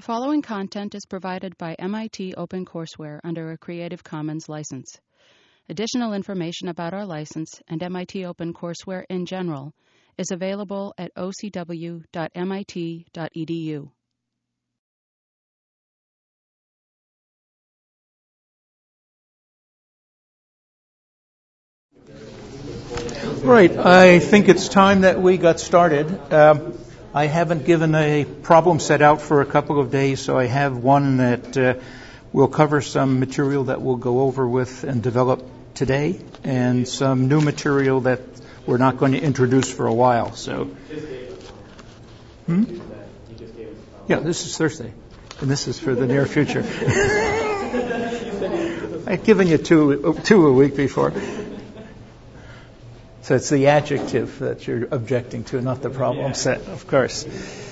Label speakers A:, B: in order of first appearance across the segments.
A: following content is provided by MIT OpenCourseWare under a Creative Commons license. Additional information about our license and MIT OpenCourseWare in general is available at ocw.mit.edu.
B: Right. I think it's time that we got started. I haven't given a problem set out for a couple of days, so I have one that will cover some material that we'll go over with and develop today, and some new material that we're not going to introduce for a while. So, yeah, this is Thursday, and this is for the near future. I've given you two a week before. So it's the adjective that you're objecting to, not the problem set, of course.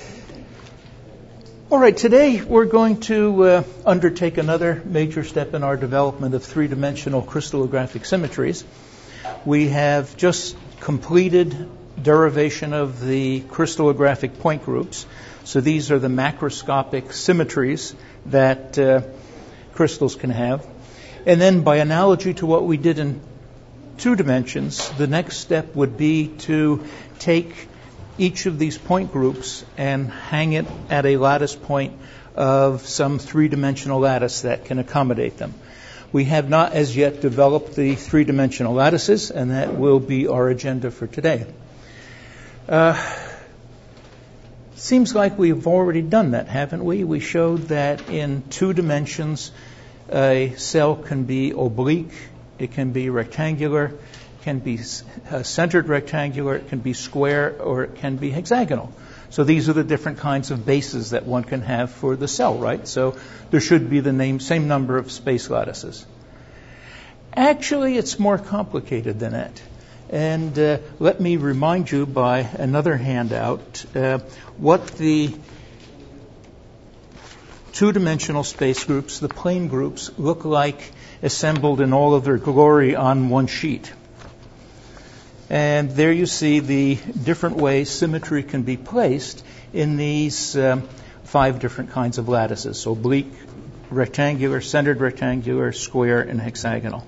B: All right, today we're going to undertake another major step in our development of three-dimensional crystallographic symmetries. We have just completed derivation of the crystallographic point groups. So these are the macroscopic symmetries that crystals can have. And then by analogy to what we did in 2 dimensions, the next step would be to take each of these point groups and hang it at a lattice point of some 3-dimensional lattice that can accommodate them. We have not as yet developed the 3-dimensional lattices, and that will be our agenda for today. Seems like we've already done that, haven't we? We showed that in 2 dimensions, a cell can be oblique, it can be rectangular, it can be centered rectangular, it can be square, or it can be hexagonal. So these are the different kinds of bases that one can have for the cell, right? So there should be the same number of space lattices. Actually, it's more complicated than that. And let me remind you by another handout what the 2-dimensional space groups, the plane groups, look like assembled in all of their glory on one sheet. And there you see the different ways symmetry can be placed in these 5 different kinds of lattices: oblique, rectangular, centered rectangular, square, and hexagonal.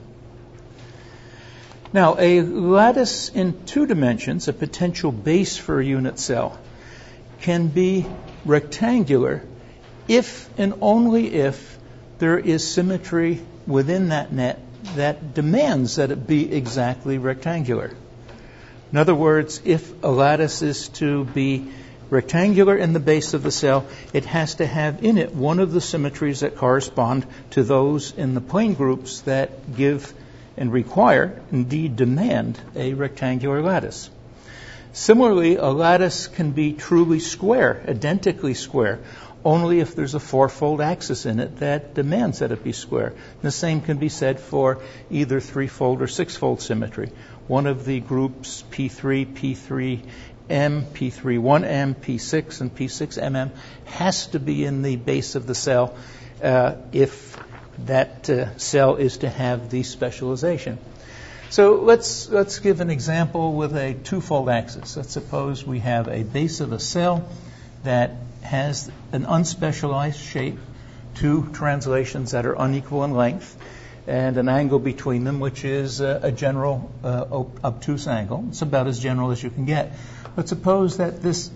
B: Now, a lattice in 2 dimensions, a potential base for a unit cell, can be rectangular if and only if there is symmetry within that net that demands that it be exactly rectangular. In other words, if a lattice is to be rectangular in the base of the cell, it has to have in it one of the symmetries that correspond to those in the plane groups that give and require, indeed demand, a rectangular lattice. Similarly, a lattice can be truly square, identically square, only if there's a 4-fold axis in it that demands that it be square. The same can be said for either 3-fold or 6-fold symmetry. One of the groups P3, P3M, P3-1M, P6, and P6MM has to be in the base of the cell if that cell is to have the specialization. So let's give an example with a 2-fold axis. Let's suppose we have a base of a cell that has an unspecialized shape, 2 translations that are unequal in length, and an angle between them, which is a general obtuse angle. It's about as general as you can get. But suppose that this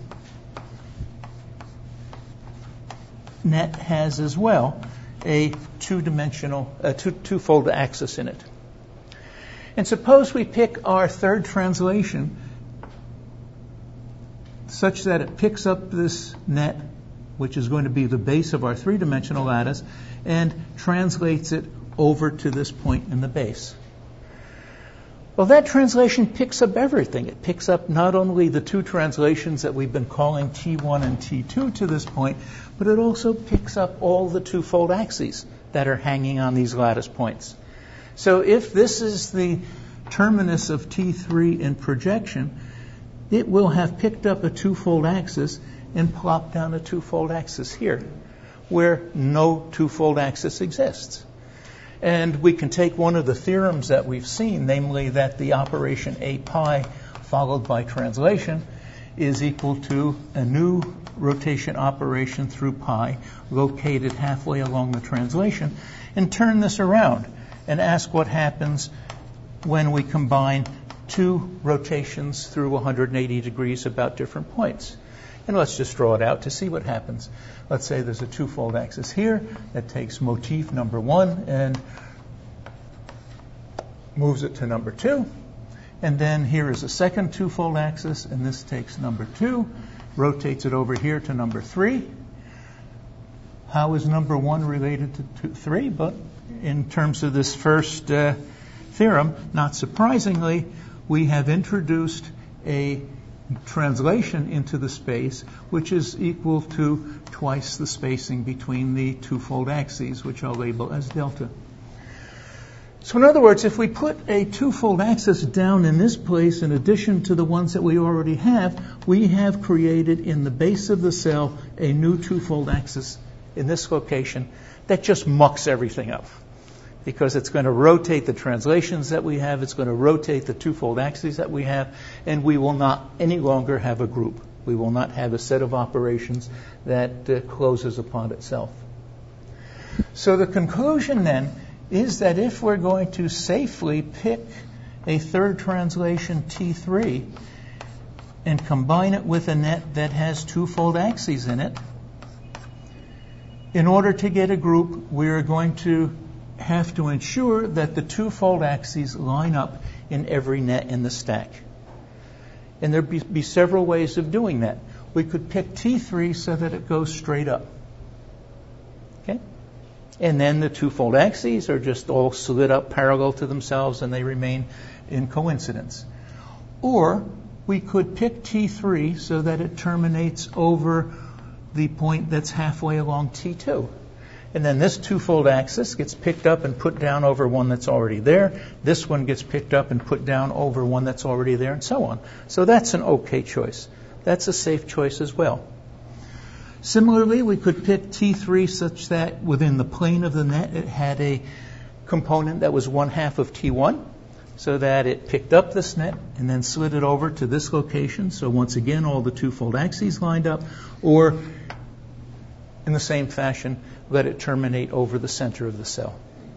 B: net has as well a 2-dimensional, two-fold axis in it. And suppose we pick our 3rd translation such that it picks up this net, which is going to be the base of our 3-dimensional lattice, and translates it over to this point in the base. Well, that translation picks up everything. It picks up not only the 2 translations that we've been calling T1 and T2 to this point, but it also picks up all the 2-fold axes that are hanging on these lattice points. So if this is the terminus of T3 in projection, it will have picked up a 2-fold axis and plopped down a 2-fold axis here, where no 2-fold axis exists. And we can take one of the theorems that we've seen, namely that the operation A pi followed by translation is equal to a new rotation operation through pi located halfway along the translation, and turn this around and ask what happens when we combine two rotations through 180 degrees about different points. And let's just draw it out to see what happens. Let's say there's a twofold axis here that takes motif number 1 and moves it to number 2. And then here is a second twofold axis, and this takes number 2, rotates it over here to number 3. How is number 1 related to 3? But in terms of this first theorem, not surprisingly, we have introduced a translation into the space which is equal to twice the spacing between the twofold axes, which I'll label as delta. So in other words, if we put a twofold axis down in this place in addition to the ones that we already have, we have created in the base of the cell a new twofold axis in this location that just mucks everything up, because it's going to rotate the translations that we have, it's going to rotate the twofold axes that we have, and we will not any longer have a group. We will not have a set of operations that closes upon itself. So the conclusion then is that if we're going to safely pick a third translation T3 and combine it with a net that has twofold axes in it, in order to get a group, we are going to have to ensure that the twofold axes line up in every net in the stack. And there'd be several ways of doing that. We could pick T3 so that it goes straight up. Okay? And then the twofold axes are just all slid up parallel to themselves and they remain in coincidence. Or we could pick T3 so that it terminates over the point that's halfway along T2. And then this twofold axis gets picked up and put down over one that's already there. This one gets picked up and put down over one that's already there, and so on. So that's an okay choice. That's a safe choice as well. Similarly, we could pick T3 such that within the plane of the net it had a component that was 1/2 of T1, so that it picked up this net and then slid it over to this location. So once again, all the twofold axes lined up, or in the same fashion, let it terminate over the center of the cell.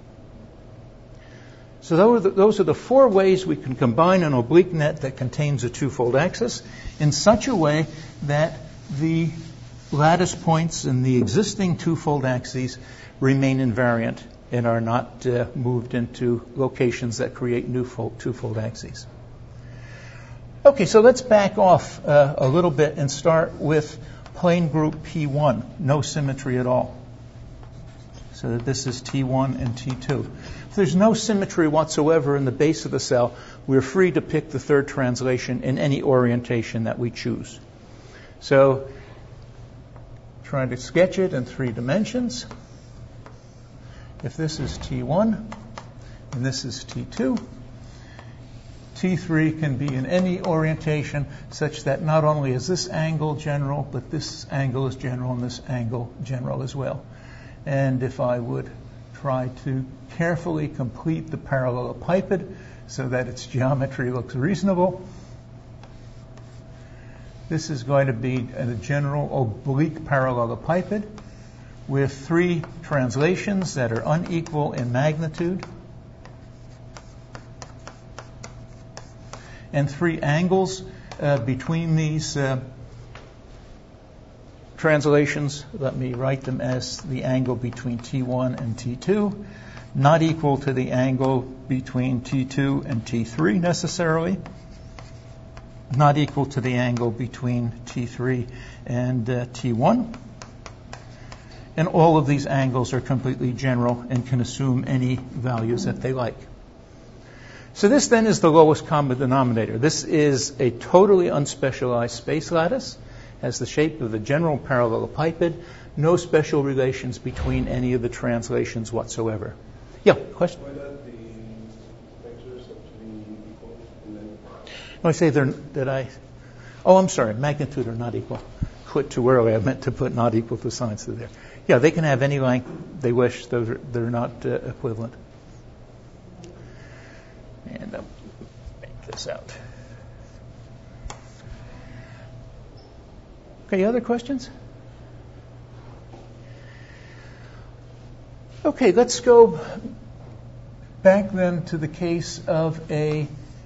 B: So those are the 4 ways we can combine an oblique net that contains a twofold axis in such a way that the lattice points in the existing twofold axes remain invariant and are not moved into locations that create new twofold axes. Okay, so let's back off a little bit and start with plane group P1, no symmetry at all. So that this is T1 and T2. If there's no symmetry whatsoever in the base of the cell, we're free to pick the third translation in any orientation that we choose. So trying to sketch it in 3 dimensions. If this is T1 and this is T2, T3 can be in any orientation such that not only is this angle general, but this angle is general and this angle general as well. And if I would try to carefully complete the parallelepiped so that its geometry looks reasonable, this is going to be a general oblique parallelepiped with 3 translations that are unequal in magnitude and 3 angles between these translations. Let me write them as the angle between T1 and T2, not equal to the angle between T2 and T3 necessarily, not equal to the angle between T3 and T1. And all of these angles are completely general and can assume any values that they like. So this then is the lowest common denominator. This is a totally unspecialized space lattice, has the shape of a general parallelepiped, no special relations between any of the translations whatsoever. Yeah, question?
C: Why not the vectors have to be equal? And then
B: No, I say that I... Oh, I'm sorry, magnitude are not equal. Quit too early. I meant to put not equal to signs through there. Yeah, they can have any length they wish. They're not equivalent. And I'll make this out. Okay, other questions? Okay, let's go back then to the case of a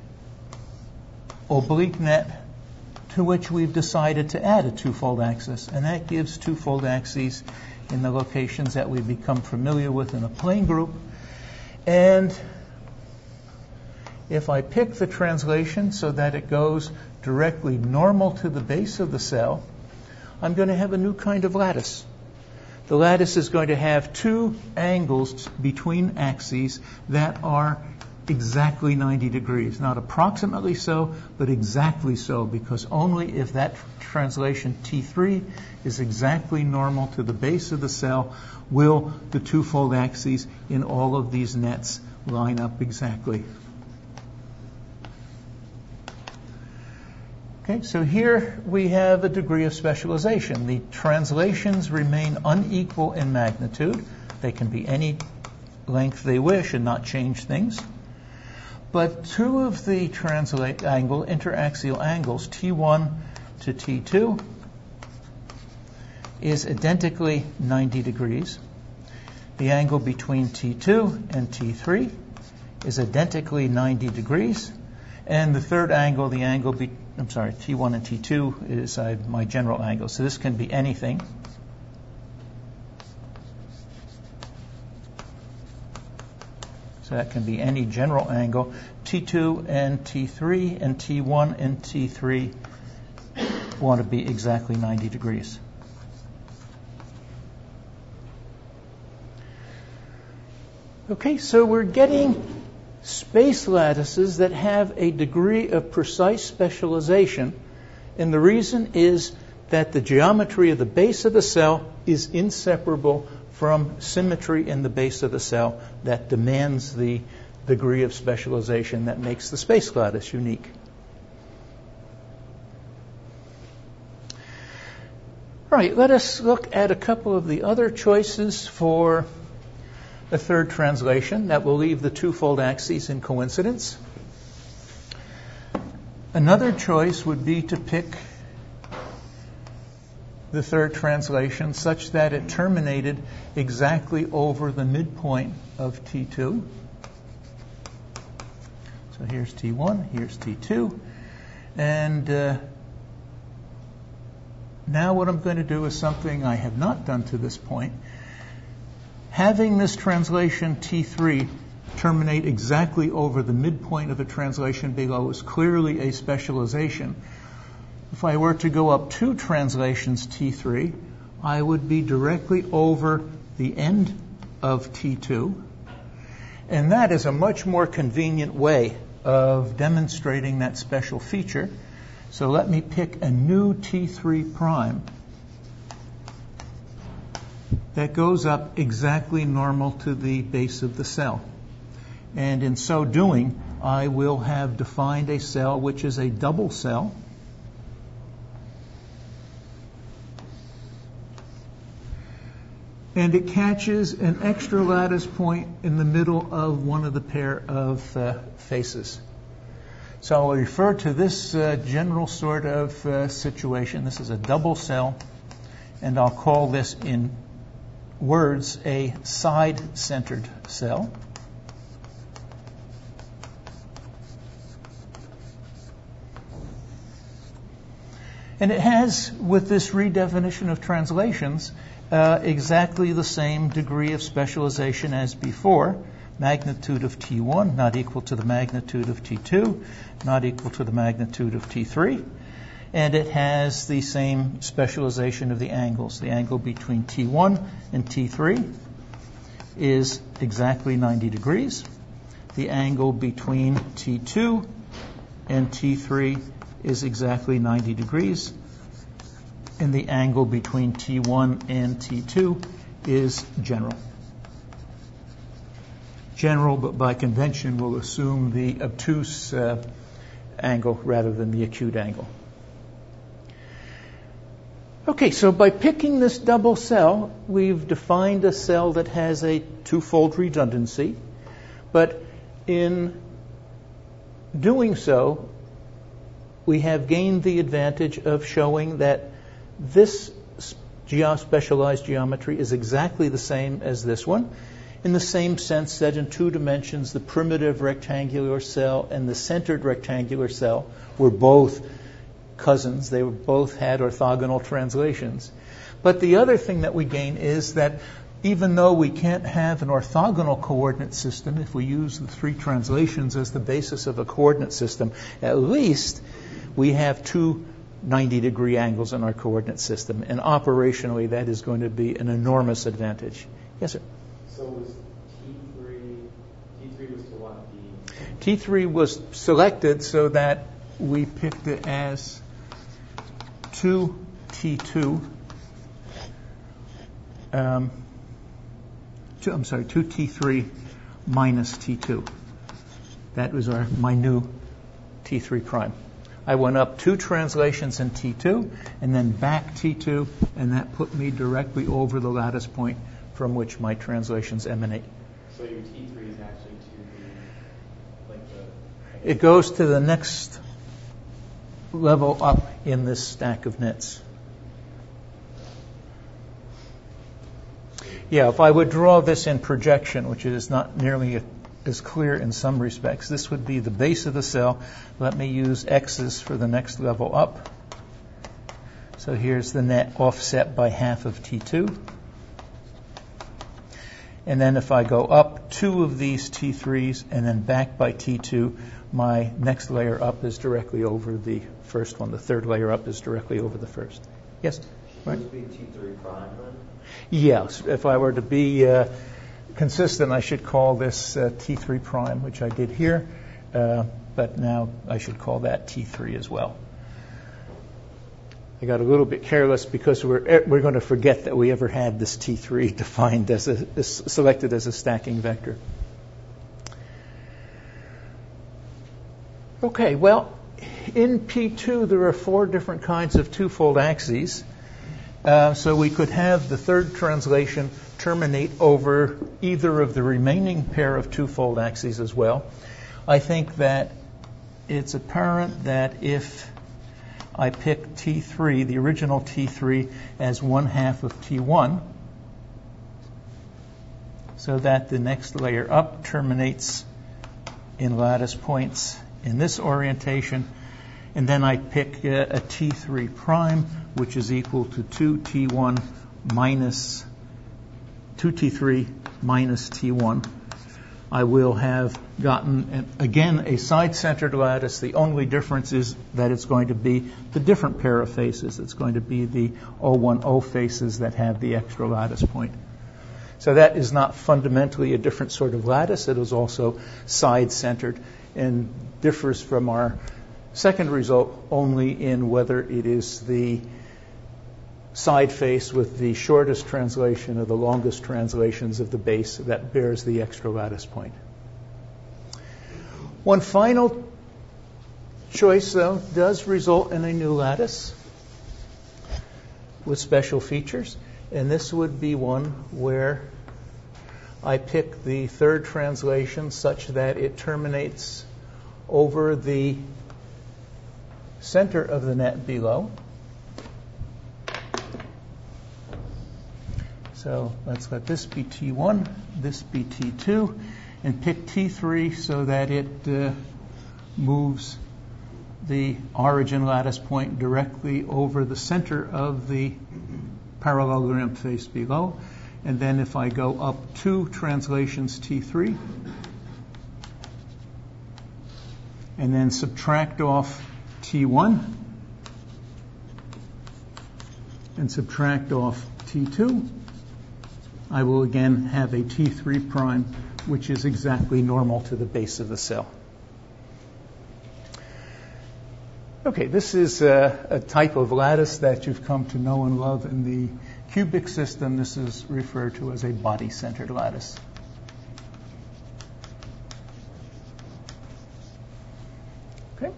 B: oblique net to which we've decided to add a twofold axis, and that gives twofold axes in the locations that we've become familiar with in a plane group. And if I pick the translation so that it goes directly normal to the base of the cell, I'm going to have a new kind of lattice. The lattice is going to have two angles between axes that are exactly 90 degrees. Not approximately so, but exactly so, because only if that translation T3 is exactly normal to the base of the cell will the twofold axes in all of these nets line up exactly. Okay, so here we have a degree of specialization. The translations remain unequal in magnitude. They can be any length they wish and not change things. But two of the interaxial angles, T1 to T2, is identically 90 degrees. The angle between T2 and T3 is identically 90 degrees. And the third angle, T1 and T2 is my general angle. So this can be anything. So that can be any general angle. T2 and T3 and T1 and T3 want to be exactly 90 degrees. Okay, so we're getting space lattices that have a degree of precise specialization, and the reason is that the geometry of the base of the cell is inseparable from symmetry in the base of the cell that demands the degree of specialization that makes the space lattice unique. All right, let us look at a couple of the other choices for a third translation that will leave the twofold axes in coincidence. Another choice would be to pick the third translation such that it terminated exactly over the midpoint of T2. So here's T1, here's T2. And now what I'm going to do is something I have not done to this point. Having this translation T3 terminate exactly over the midpoint of a translation below is clearly a specialization. If I were to go up two translations T3, I would be directly over the end of T2. And that is a much more convenient way of demonstrating that special feature. So let me pick a new T3 prime that goes up exactly normal to the base of the cell. And in so doing, I will have defined a cell which is a double cell. And it catches an extra lattice point in the middle of one of the pair of faces. So I'll refer to this general sort of situation. This is a double cell, and I'll call this in words a side-centered cell. And it has, with this redefinition of translations, exactly the same degree of specialization as before. Magnitude of T1 not equal to the magnitude of T2, not equal to the magnitude of T3. And it has the same specialization of the angles. The angle between T1 and T3 is exactly 90 degrees. The angle between T2 and T3 is exactly 90 degrees. And the angle between T1 and T2 is general. General, but by convention, will assume the obtuse angle rather than the acute angle. Okay, so by picking this double cell, we've defined a cell that has a twofold redundancy. But in doing so, we have gained the advantage of showing that This specialized geometry is exactly the same as this one, in the same sense that in 2 dimensions, the primitive rectangular cell and the centered rectangular cell were both cousins. They both had orthogonal translations. But the other thing that we gain is that even though we can't have an orthogonal coordinate system, if we use the 3 translations as the basis of a coordinate system, at least we have 2 90-degree angles in our coordinate system. And operationally, that is going to be an enormous advantage. Yes, sir?
C: So was T3 was to what?
B: T3 was selected so that we picked it as 2T2. 2T3 minus T2. That was my new T3 prime. I went up 2 translations in T2 and then back T2, and that put me directly over the lattice point from which my translations emanate.
C: So your T3 is actually
B: It goes to the next level up in this stack of nets. Yeah, if I would draw this in projection, which is not nearly as clear in some respects, this would be the base of the cell. Let me use x's for the next level up. So here's the net offset by half of T2. And then if I go up 2 of these T3s and then back by T2, my next layer up is directly over the first one. The third layer up is directly over the first. Yes?
D: Right? Should this be T3 prime then?
B: Yes. If I were to be consistent, I should call this T3 prime, which I did here. But now I should call that T3 as well. I got a little bit careless because we're going to forget that we ever had this T3 defined as selected as a stacking vector. Okay, well, in P2 there are 4 different kinds of twofold axes. So we could have the third translation terminate over either of the remaining pair of twofold axes as well. I think that it's apparent that if I pick T3, the original T3, as 1/2 of T1, so that the next layer up terminates in lattice points in this orientation, and then I pick a T3 prime, which is equal to 2T1 minus 2T3 minus T1. I will have gotten, again, a side-centered lattice. The only difference is that it's going to be the different pair of faces. It's going to be the O1O faces that have the extra lattice point. So that is not fundamentally a different sort of lattice. It is also side-centered and differs from our second result only in whether it is the side face with the shortest translation or the longest translations of the base that bears the extra lattice point. One final choice, though, does result in a new lattice with special features, and this would be one where I pick the third translation such that it terminates over the center of the net below. So let's let this be T1, this be T2, and pick T3 so that it moves the origin lattice point directly over the center of the parallelogram face below. And then if I go up 2 translations T3, and then subtract off T1, and subtract off T2, I will again have a T3 prime, which is exactly normal to the base of the cell. Okay, this is a type of lattice that you've come to know and love in the cubic system. This is referred to as a body-centered lattice. Okay.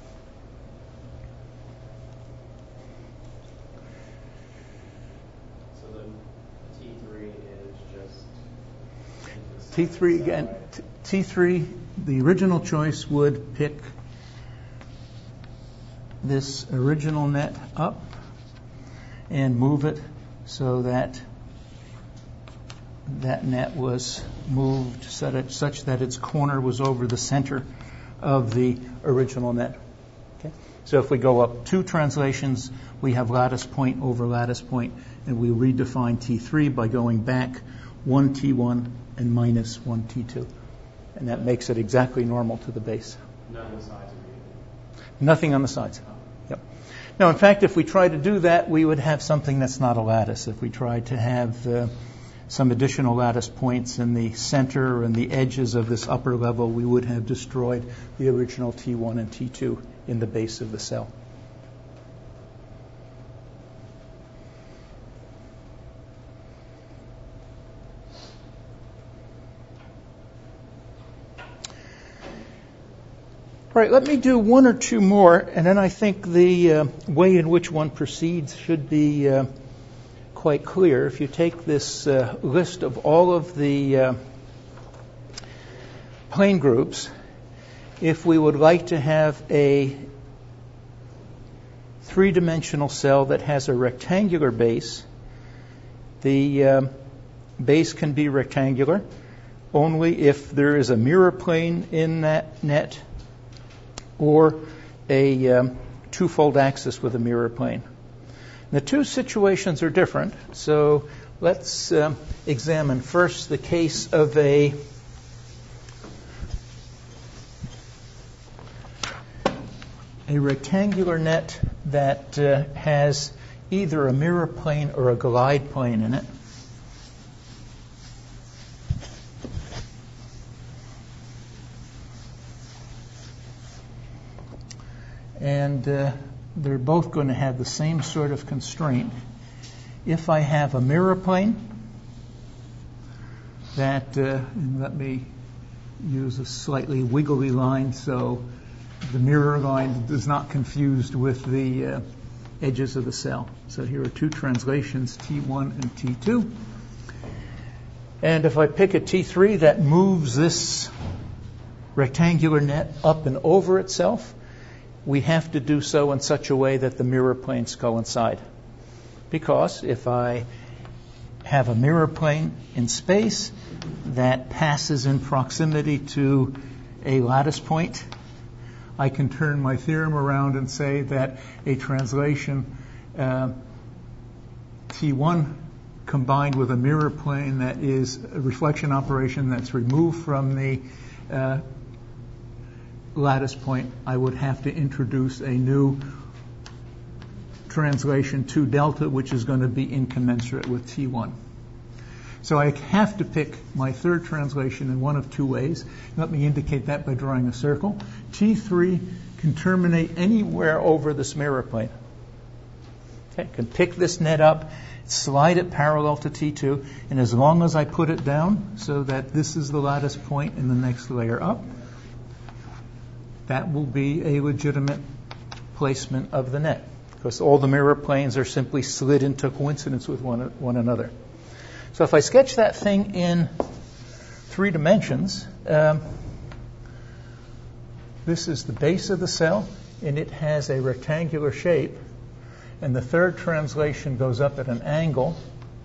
C: So the T3 is just
B: T3 again. T3, the original choice would pick this original net up, and move it so that that net was moved such that its corner was over the center of the original net. Okay? So if we go up 2 translations, we have lattice point over lattice point, and we redefine T3 by going back 1 T1 and minus 1 T2. And that makes it exactly normal to the base.
C: None of the sides are even.
B: Nothing on the sides. Yep. Now, in fact, if we try to do that, we would have something that's not a lattice. If we tried to have some additional lattice points in the center and the edges of this upper level, we would have destroyed the original T1 and T2 in the base of the cell. All right, let me do 1 or 2 more, and then I think the way in which one proceeds should be quite clear. If you take this list of all of the plane groups, if we would like to have a 3-dimensional cell that has a rectangular base, the base can be rectangular only if there is a mirror plane in that net or a twofold axis with a mirror plane. The 2 situations are different, so let's examine first the case of a rectangular net that has either a mirror plane or a glide plane in it. And they're both going to have the same sort of constraint. If I have a mirror plane that, and let me use a slightly wiggly line so the mirror line is not confused with the edges of the cell. So here are 2 translations, T1 and T2. And if I pick a T3 that moves this rectangular net up and over itself, we have to do so in such a way that the mirror planes coincide. Because if I have a mirror plane in space that passes in proximity to a lattice point, I can turn my theorem around and say that a translation T1 combined with a mirror plane that is a reflection operation that's removed from the lattice point, I would have to introduce a new translation 2 delta, which is going to be incommensurate with T1. So I have to pick my third translation in one of 2 ways. Let me indicate that by drawing a circle. T3 can terminate anywhere over this mirror plane. Okay, I can pick this net up, slide it parallel to T2, and as long as I put it down so that this is the lattice point in the next layer up, that will be a legitimate placement of the net, because all the mirror planes are simply slid into coincidence with one another. So if I sketch that thing in 3 dimensions, this is the base of the cell, and it has a rectangular shape, and the third translation goes up at an angle.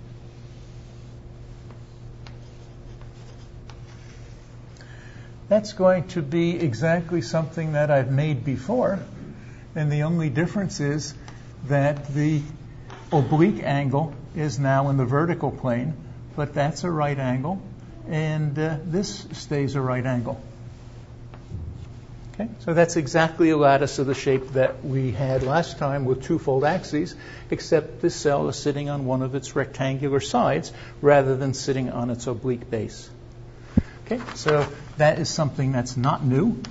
B: That's going to be exactly something that I've made before, and the only difference is that the oblique angle is now in the vertical plane, but that's a right angle, and this stays a right angle. Okay, so that's exactly a lattice of the shape that we had last time with twofold axes, except this cell is sitting on one of its rectangular sides rather than sitting on its oblique base. Okay, so that is something that's not new.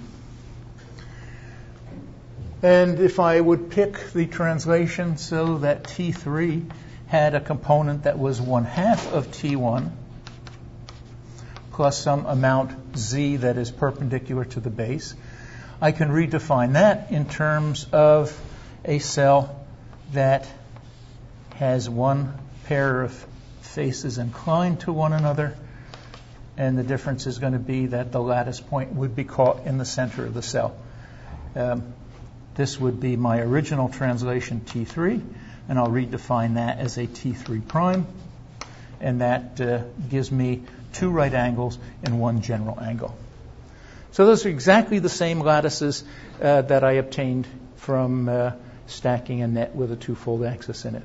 B: And if I would pick the translation so that T3 had a component that was 1/2 of T1 plus some amount z that is perpendicular to the base, I can redefine that in terms of a cell that has one pair of faces inclined to one another, and the difference is going to be that the lattice point would be caught in the center of the cell. This would be my original translation T3. and I'll redefine that as a T3 prime, and that gives me 2 right angles and 1 general angle. So those are exactly the same lattices that I obtained from stacking a net with a 2-fold axis in it.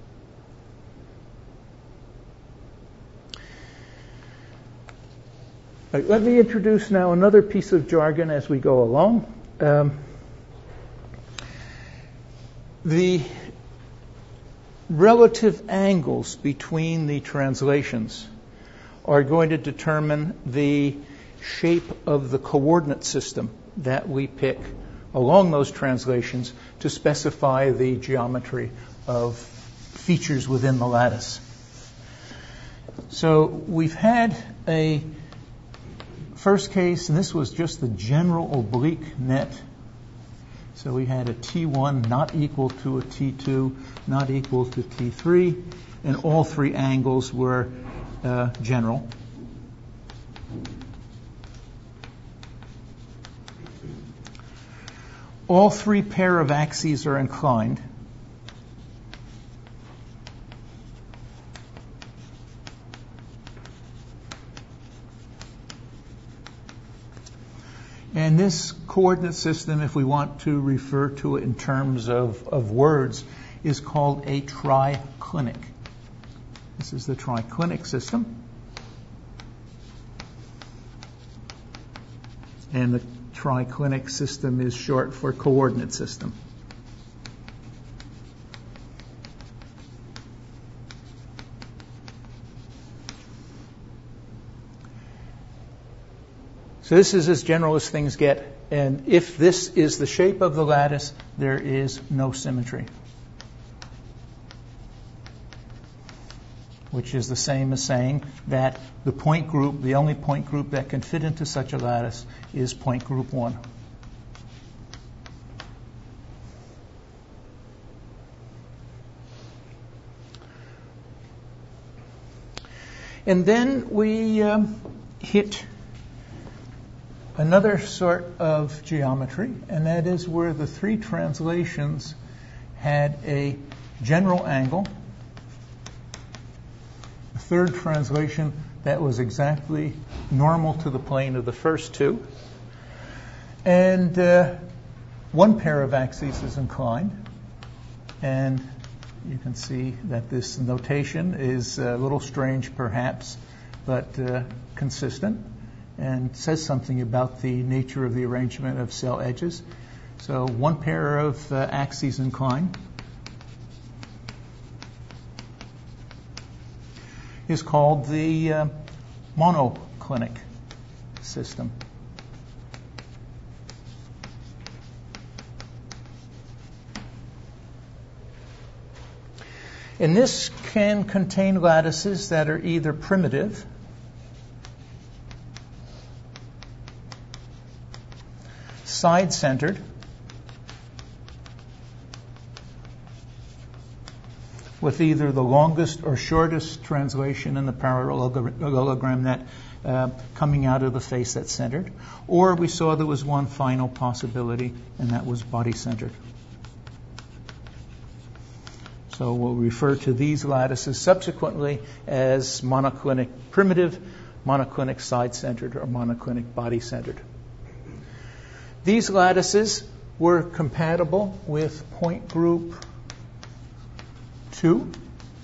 B: Right, let me introduce now another piece of jargon as we go along. The relative angles between the translations are going to determine the shape of the coordinate system that we pick along those translations to specify the geometry of features within the lattice. So we've had a first case, and this was just the general oblique net. So we had a T1 not equal to a T2, not equal to T3, and all 3 angles were general. All 3 pair of axes are inclined. And this coordinate system, if we want to refer to it in terms of words, is called a triclinic. This is the triclinic system. And the triclinic system is short for coordinate system. So this is as general as things get, and if this is the shape of the lattice, there is no symmetry, which is the same as saying that the point group, the only point group that can fit into such a lattice is point group 1. And then we hit another sort of geometry, and that is where the 3 translations had a general angle, a third translation that was exactly normal to the plane of the first 2, and 1 pair of axes is inclined. And you can see that this notation is a little strange perhaps, but consistent, and says something about the nature of the arrangement of cell edges. So 1 pair of axes inclined is called the monoclinic system. And this can contain lattices that are either primitive, side-centered, with either the longest or shortest translation in the parallelogram net coming out of the face that's centered, or we saw there was one final possibility, and that was body-centered. So we'll refer to these lattices subsequently as monoclinic primitive, monoclinic side-centered, or monoclinic body-centered. These lattices were compatible with point group 2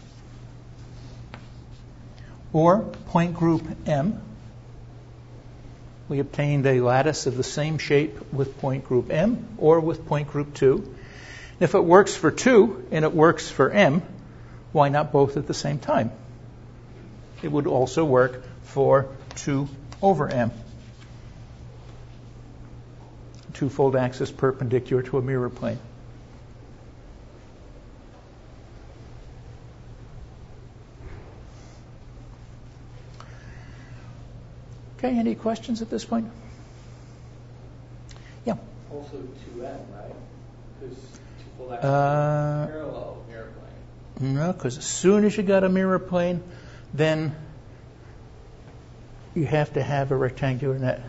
B: or point group M. We obtained a lattice of the same shape with point group M or with point group 2. If it works for 2 and it works for M, why not both at the same time? It would also work for 2 over M. 2-fold axis perpendicular to a mirror plane. Okay, any questions at this point? Yeah.
C: Also 2M, right? Because 2-fold axis parallel mirror plane.
B: No, because as soon as you got a mirror plane, then you have to have a rectangular net.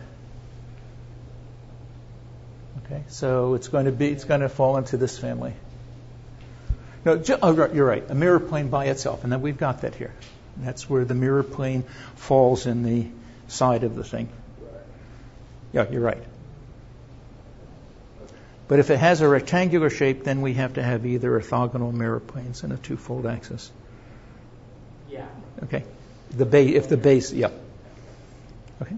B: Okay, so it's going to fall into this family. No, you're right. A mirror plane by itself, and then we've got that here. That's where the mirror plane falls in the side of the thing. Yeah, you're right. But if it has a rectangular shape, then we have to have either orthogonal mirror planes and a two-fold axis.
C: Yeah.
B: Okay. If the base, yeah. Okay.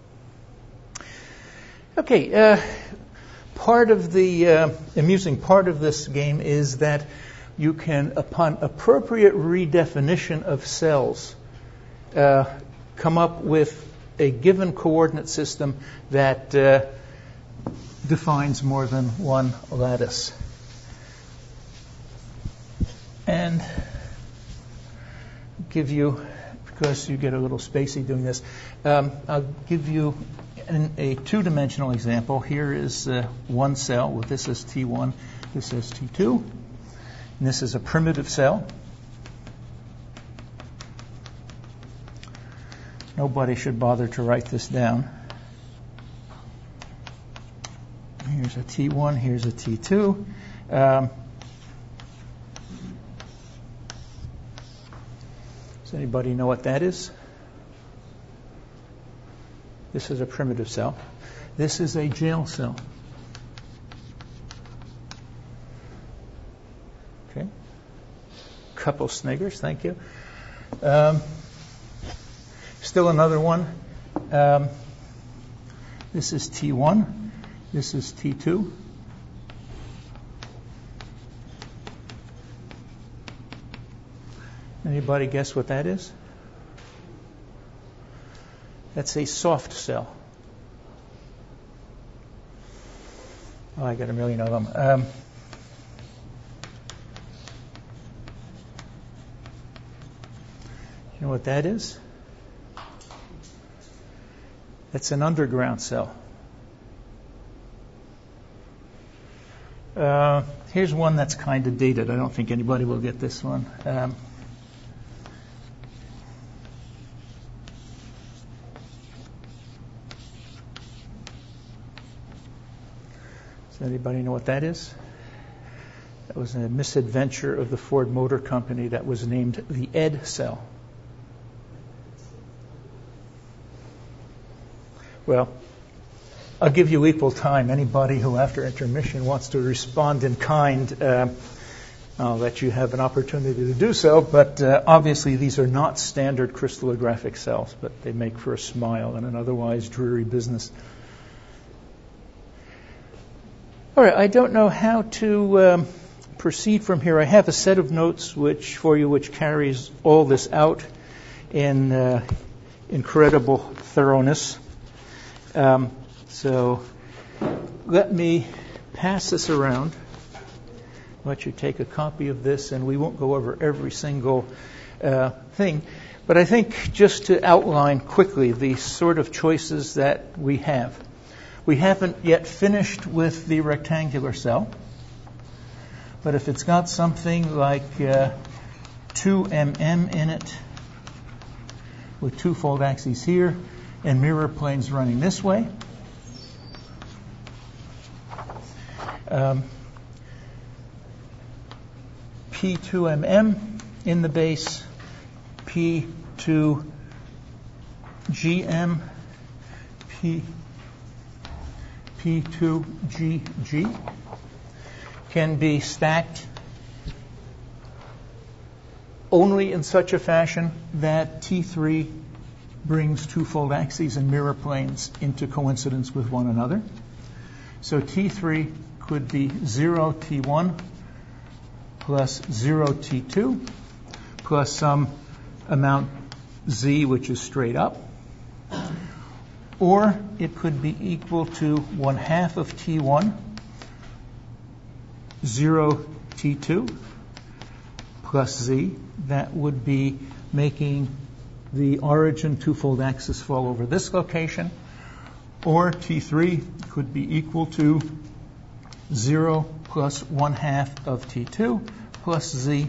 B: Okay. Part of the amusing part of this game is that you can, upon appropriate redefinition of cells, come up with a given coordinate system that defines more than one lattice. And give you, because you get a little spacey doing this, I'll give you a two-dimensional example. Here is one cell. Well, this is T1, this is T2. And this is a primitive cell. Nobody should bother to write this down. Here's a T1, here's a T2. Does anybody know what that is? This is a primitive cell. This is a jail cell. Okay. Couple sniggers, thank you. Still another one. This is T1. This is T2. Anybody guess what that is? That's a soft cell. Oh, I got a million of them. You know what that is? That's an underground cell. Here's one that's kind of dated. I don't think anybody will get this one. Does anybody know what that is? That was a misadventure of the Ford Motor Company that was named the Ed cell. Well, I'll give you equal time. Anybody who after intermission wants to respond in kind, I'll let you have an opportunity to do so. But obviously these are not standard crystallographic cells, but they make for a smile in an otherwise dreary business. All right, I don't know how to proceed from here. I have a set of notes which carries all this out in incredible thoroughness. So let me pass this around, let you take a copy of this, and we won't go over every single thing. But I think just to outline quickly the sort of choices that we have. We haven't yet finished with the rectangular cell, but if it's got something like 2 mm in it with two-fold axes here and mirror planes running this way, P2mm in the base, P2GM, P2GG can be stacked only in such a fashion that T3 brings two-fold axes and mirror planes into coincidence with one another. So T3 could be 0 T1 plus 0 T2 plus some amount Z, which is straight up. Or it could be equal to 1/2 of T1, 0 T2 plus Z. That would be making the origin two-fold axis fall over this location. Or T3 could be equal to 0 plus 1/2 of T2 plus Z.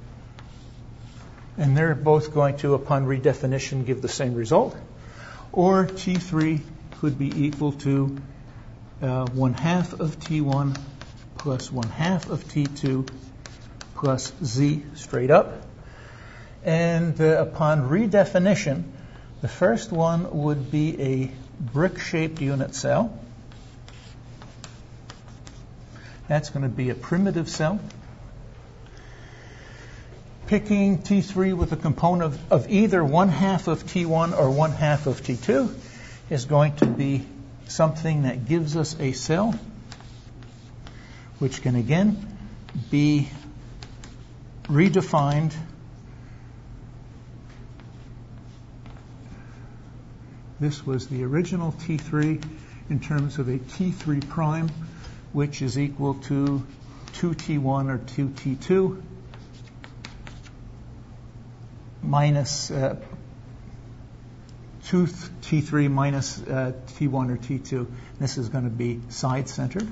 B: And they're both going to, upon redefinition, give the same result. Or T3 could be equal to 1/2 of T1 plus 1/2 of T2 plus Z straight up. And upon redefinition, the first one would be a brick-shaped unit cell. That's going to be a primitive cell. Picking T3 with a component of either 1/2 of T1 or 1/2 of T2 is going to be something that gives us a cell, which can again be redefined This was the original T3 in terms of a T3 prime, which is equal to 2T1 or 2T2 minus 2T3 minus T1 or T2. This is going to be side-centered.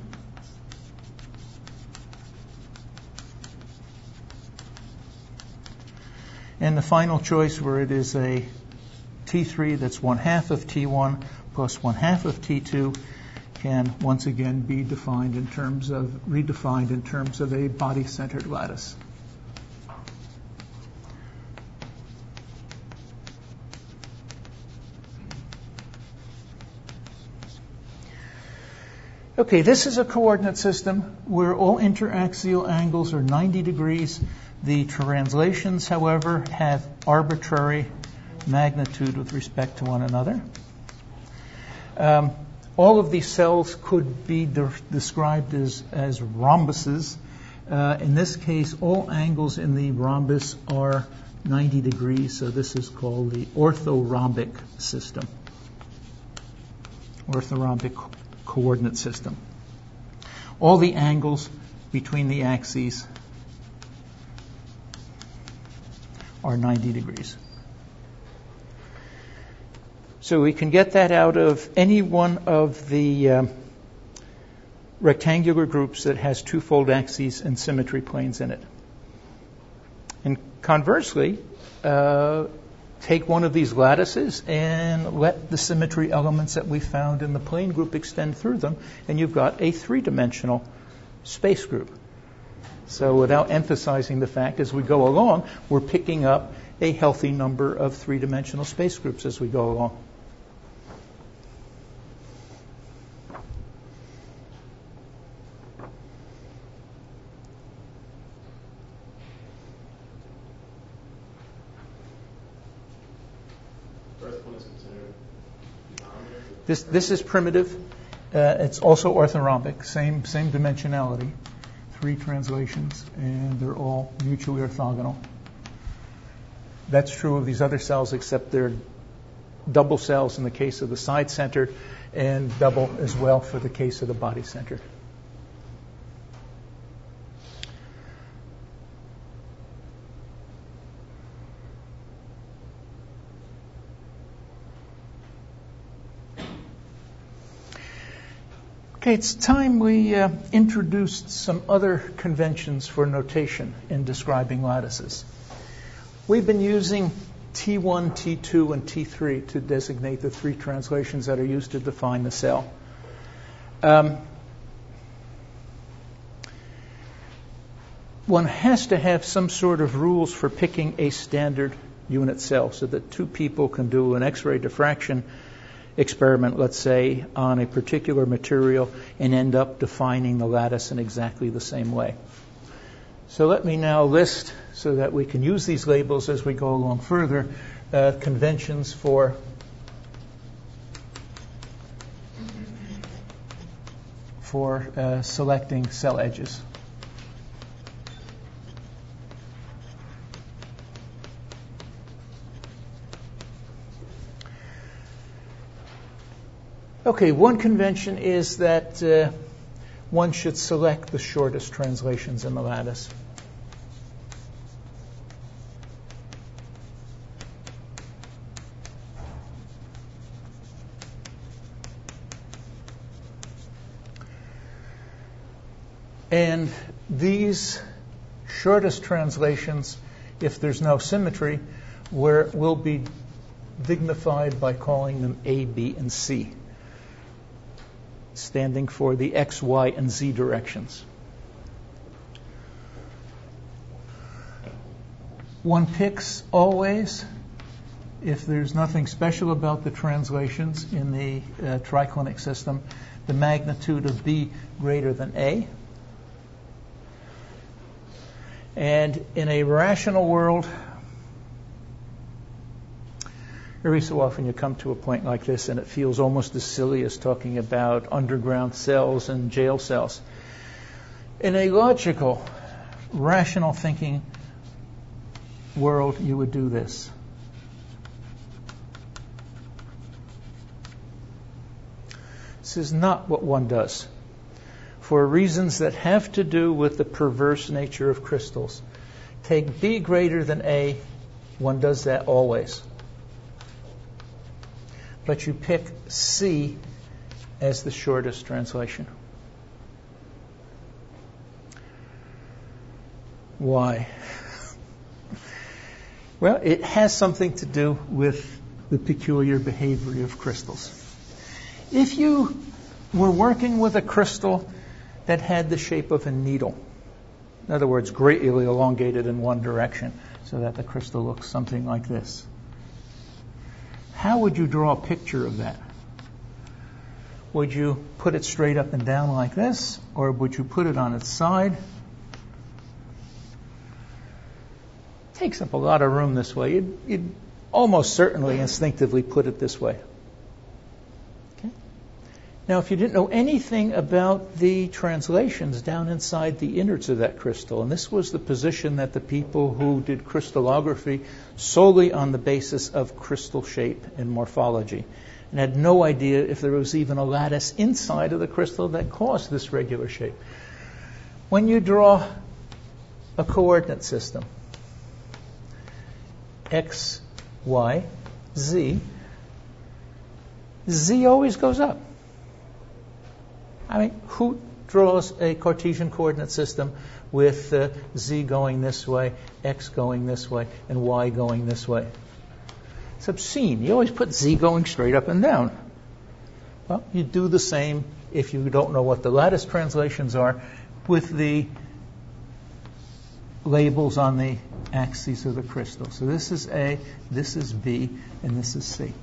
B: And the final choice, where it is a T3 that's 1/2 of T1 plus 1/2 of T2, can once again be redefined in terms of a body-centered lattice. Okay, this is a coordinate system where all interaxial angles are 90 degrees. The translations, however, have arbitrary magnitude with respect to one another. All of these cells could be described as rhombuses. In this case, all angles in the rhombus are 90 degrees, so this is called the orthorhombic system, orthorhombic coordinate system. All the angles between the axes are 90 degrees. So we can get that out of any one of the rectangular groups that has twofold axes and symmetry planes in it. And conversely, take one of these lattices and let the symmetry elements that we found in the plane group extend through them, and you've got a three-dimensional space group. So without emphasizing the fact, as we go along, we're picking up a healthy number of three-dimensional space groups as we go along. This is primitive. It's also orthorhombic, same dimensionality. 3 translations, and they're all mutually orthogonal. That's true of these other cells, except they're double cells in the case of the side-centered, and double as well for the case of the body-centered. Okay, it's time we introduced some other conventions for notation in describing lattices. We've been using T1, T2, and T3 to designate the 3 translations that are used to define the cell. One has to have some sort of rules for picking a standard unit cell so that 2 people can do an X-ray diffraction experiment, let's say, on a particular material and end up defining the lattice in exactly the same way. So let me now list, so that we can use these labels as we go along further, conventions for selecting cell edges. Okay, one convention is that one should select the shortest translations in the lattice. And these shortest translations, if there's no symmetry, will be dignified by calling them A, B, and C, standing for the X, Y, and Z directions. one picks always, if there's nothing special about the translations in the triclinic system, the magnitude of B greater than A. And in a rational world, every so often you come to a point like this and it feels almost as silly as talking about underground cells and jail cells. In a logical, rational thinking world, you would do this. This is not what one does, for reasons that have to do with the perverse nature of crystals. Take B greater than A, one does that always. But you pick C as the shortest translation. Why? Well, it has something to do with the peculiar behavior of crystals. If you were working with a crystal that had the shape of a needle, in other words, greatly elongated in one direction, so that the crystal looks something like this, how would you draw a picture of that? Would you put it straight up and down like this, or would you put it on its side? It takes up a lot of room this way. You'd almost certainly instinctively put it this way. Now, if you didn't know anything about the translations down inside the innards of that crystal, and this was the position that the people who did crystallography solely on the basis of crystal shape and morphology, and had no idea if there was even a lattice inside of the crystal that caused this regular shape. When you draw a coordinate system, X, Y, Z, Z always goes up. I mean, who draws a Cartesian coordinate system with Z going this way, X going this way, and Y going this way? It's obscene. You always put Z going straight up and down. Well, you do the same if you don't know what the lattice translations are with the labels on the axes of the crystal. So this is A, this is B, and this is C.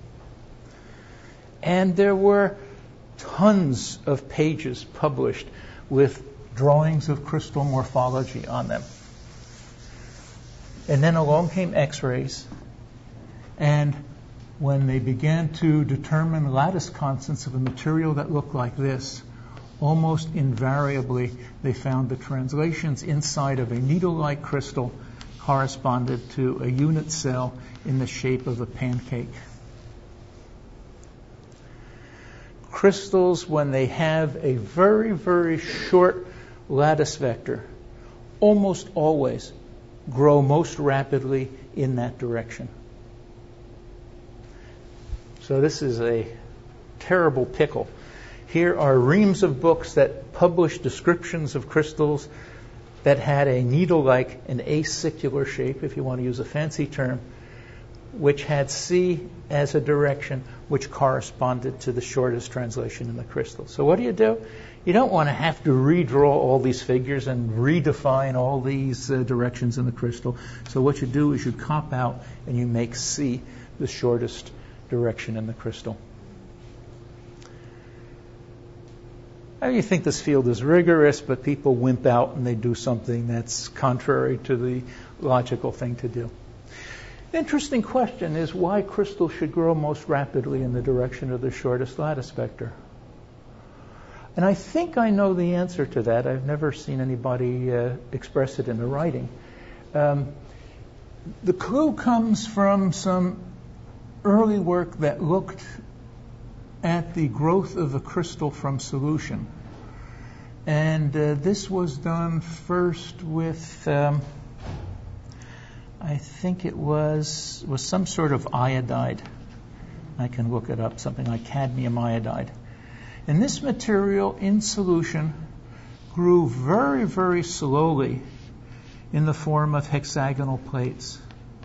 B: And there were tons of pages published with drawings of crystal morphology on them. And then along came X-rays, and when they began to determine lattice constants of a material that looked like this, almost invariably they found the translations inside of a needle-like crystal corresponded to a unit cell in the shape of a pancake. Crystals, when they have a very, very short lattice vector, almost always grow most rapidly in that direction. So this is a terrible pickle. Here are reams of books that publish descriptions of crystals that had a needle-like, an acicular shape, if you want to use a fancy term, which had C as a direction, which corresponded to the shortest translation in the crystal. So what do? You don't want to have to redraw all these figures and redefine all these directions in the crystal. So what you do is you cop out and you make C the shortest direction in the crystal. You think this field is rigorous, but people wimp out and they do something that's contrary to the logical thing to do. The interesting question is why crystals should grow most rapidly in the direction of the shortest lattice vector. And I think I know the answer to that. I've never seen anybody express it in the writing. The clue comes from some early work that looked at the growth of the crystal from solution. And this was done first with... I think it was some sort of iodide. I can look it up, something like cadmium iodide. And this material in solution grew very, very slowly in the form of hexagonal plates.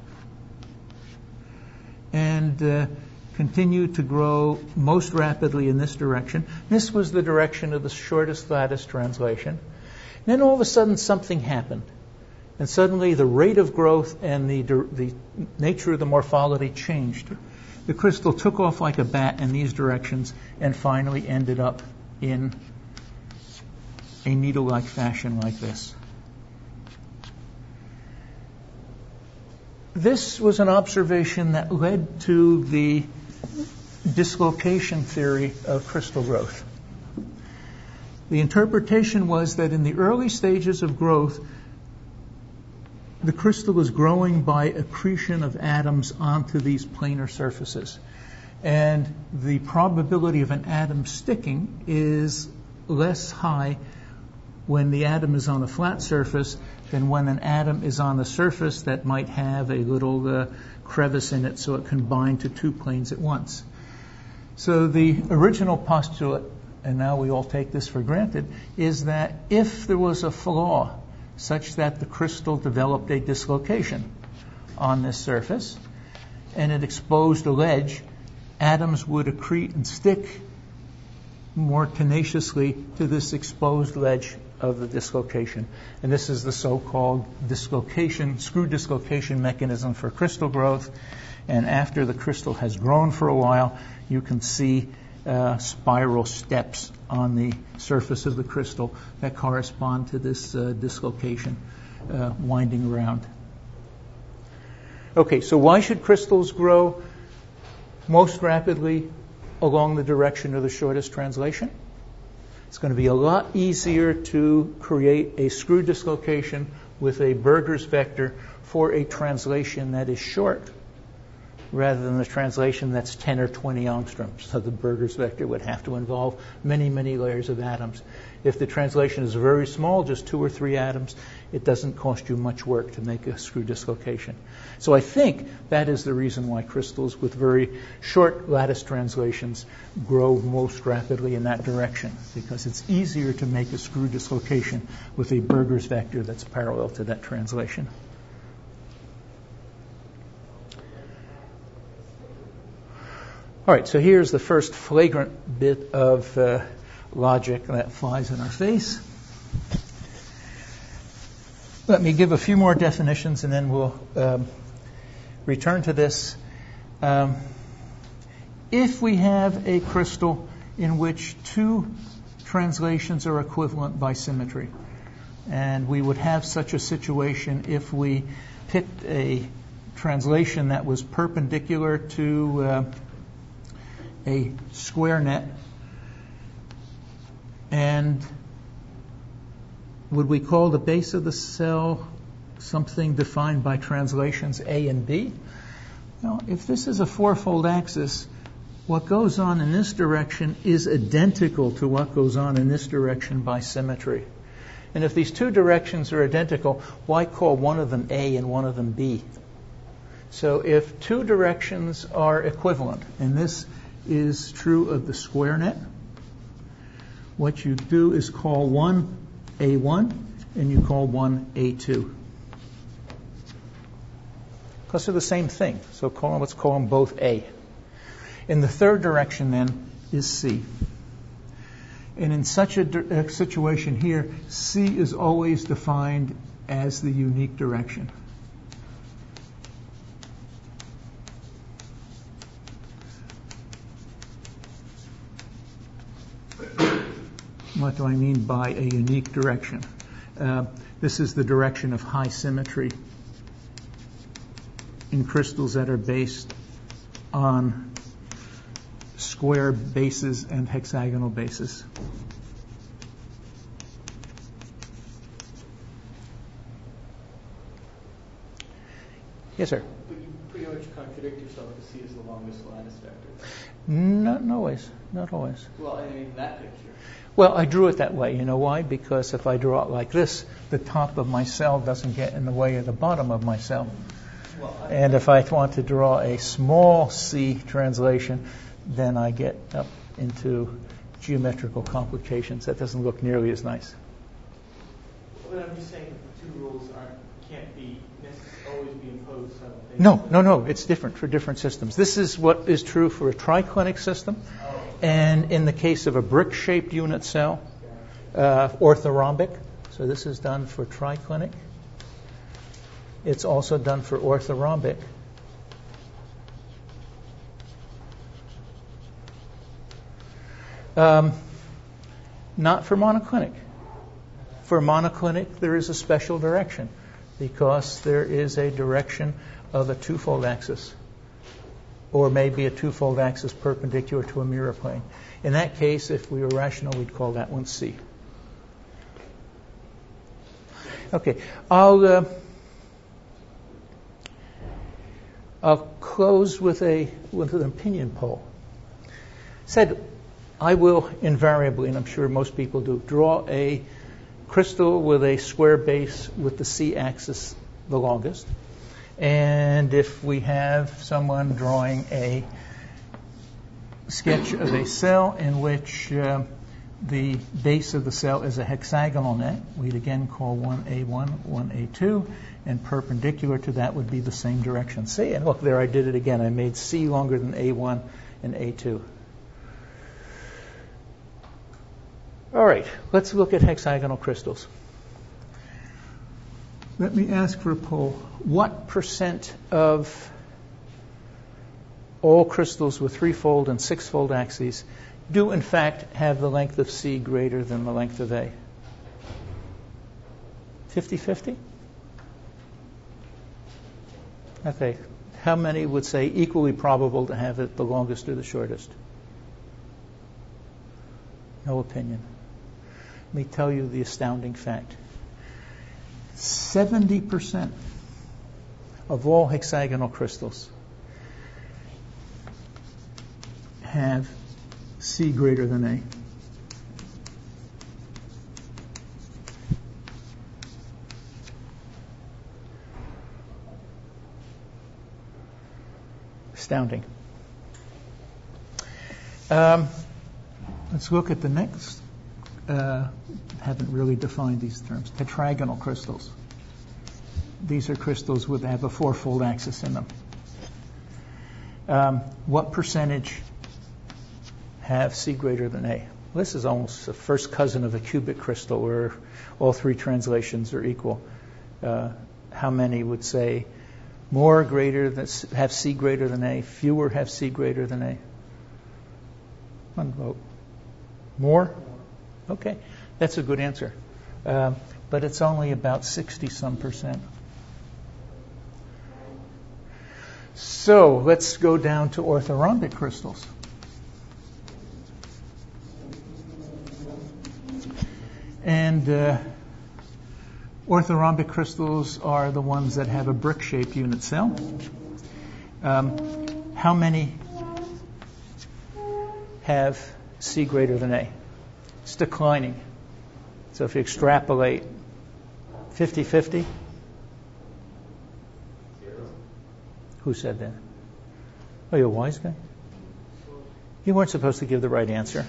B: And continued to grow most rapidly in this direction. This was the direction of the shortest lattice translation. Then all of a sudden something happened. And suddenly the rate of growth and the nature of the morphology changed. The crystal took off like a bat in these directions and finally ended up in a needle-like fashion like this. This was an observation that led to the dislocation theory of crystal growth. The interpretation was that in the early stages of growth, the crystal is growing by accretion of atoms onto these planar surfaces. And the probability of an atom sticking is less high when the atom is on a flat surface than when an atom is on a surface that might have a little crevice in it so it can bind to two planes at once. So the original postulate, and now we all take this for granted, is that if there was a flaw such that the crystal developed a dislocation on this surface and it exposed a ledge, atoms would accrete and stick more tenaciously to this exposed ledge of the dislocation. And this is the so-called dislocation, screw dislocation mechanism for crystal growth. And after the crystal has grown for a while, you can see spiral steps on the surface of the crystal that correspond to this dislocation winding around. Okay, so why should crystals grow most rapidly along the direction of the shortest translation? It's going to be a lot easier to create a screw dislocation with a Berger's vector for a translation that is short rather than the translation that's 10 or 20 angstroms. So the Berger's vector would have to involve many, many layers of atoms. If the translation is very small, just 2 or 3 atoms, it doesn't cost you much work to make a screw dislocation. So I think that is the reason why crystals with very short lattice translations grow most rapidly in that direction, because it's easier to make a screw dislocation with a Berger's vector that's parallel to that translation. All right, so here's the first flagrant bit of logic that flies in our face. Let me give a few more definitions and then we'll return to this. If we have a crystal in which 2 translations are equivalent by symmetry, and we would have such a situation if we picked a translation that was perpendicular to a square net, and would we call the base of the cell something defined by translations A and B? Now, if this is a fourfold axis, what goes on in this direction is identical to what goes on in this direction by symmetry. And if these 2 directions are identical, why call one of them A and one of them B? So if 2 directions are equivalent, and this is true of the square net, what you do is call one A1 and you call one A2. Because they're the same thing. So let's call them both A. In the third direction then is C. And in such a situation here, C is always defined as the unique direction. What do I mean by a unique direction? This is the direction of high symmetry in crystals that are based on square bases and hexagonal bases. Yes, sir?
C: But you pretty much contradict yourself to C is the longest lattice vector.
B: Not always. Not always.
C: Well, I mean, that picture.
B: Well, I drew it that way. You know why? Because if I draw it like this, the top of my cell doesn't get in the way of the bottom of my cell. And if I want to draw a small c translation, then I get up into geometrical complications. That doesn't look nearly as nice.
C: But I'm just saying that the 2 rules can't be always be imposed simultaneously.
B: No. It's different for different systems. This is what is true for a triclinic system. And in the case of a brick-shaped unit cell, orthorhombic. So this is done for triclinic. It's also done for orthorhombic. Not for monoclinic. For monoclinic, there is a special direction because there is a direction of a twofold axis, or maybe a twofold axis perpendicular to a mirror plane. In that case, if we were rational, we'd call that one C. Okay, I'll close with an opinion poll. Said, I will invariably, and I'm sure most people do, draw a crystal with a square base with the C-axis the longest. And if we have someone drawing a sketch of a cell in which the base of the cell is a hexagonal net, we'd again call one A1, one A2, and perpendicular to that would be the same direction C. And look, there I did it again. I made C longer than A1 and A2. All right, let's look at hexagonal crystals. Let me ask for a poll. What percent of all crystals with threefold and sixfold axes do in fact have the length of C greater than the length of A? 50-50? Okay. How many would say equally probable to have it the longest or the shortest? No opinion. Let me tell you the astounding fact. 70% of all hexagonal crystals have C greater than A. Astounding. Let's look at the next. Haven't really defined these terms. Tetragonal crystals. These are crystals that have a fourfold axis in them. What percentage have C greater than A? Well, this is almost a first cousin of a cubic crystal where all three translations are equal. How many would say more greater than have C greater than A, fewer have C greater than A? One vote. More? Okay, that's a good answer. But it's only about 60-some%. So let's go down to orthorhombic crystals. And orthorhombic crystals are the ones that have a brick-shaped unit cell. How many have C greater than A? It's declining. So if you extrapolate 50-50. Who said that? Oh, you're a wise guy? You weren't supposed to give the right answer.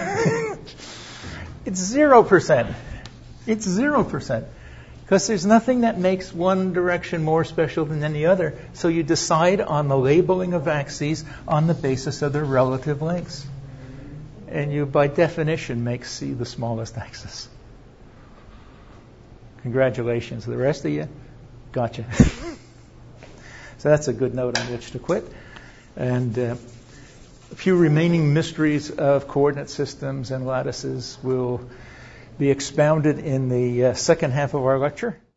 B: It's 0%. It's 0%. Because there's nothing that makes one direction more special than any other. So you decide on the labeling of axes on the basis of their relative lengths. And you, by definition, make C the smallest axis. Congratulations. The rest of you, gotcha. So that's a good note on which to quit. And a few remaining mysteries of coordinate systems and lattices will be expounded in the second half of our lecture.